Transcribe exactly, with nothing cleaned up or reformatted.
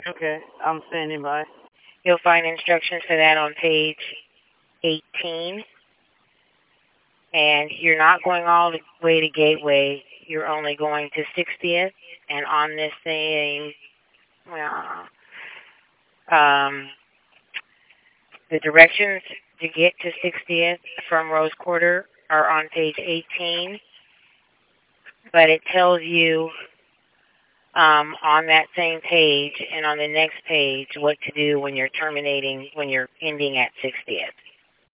Okay, I'm standing by. You'll find instructions for that on page eighteen. And you're not going all the way to Gateway. You're only going to sixtieth. And on this thing, well, um, the directions to get to sixtieth from Rose Quarter are on page eighteen. But it tells you um, on that same page and on the next page what to do when you're terminating, when you're ending at sixtieth.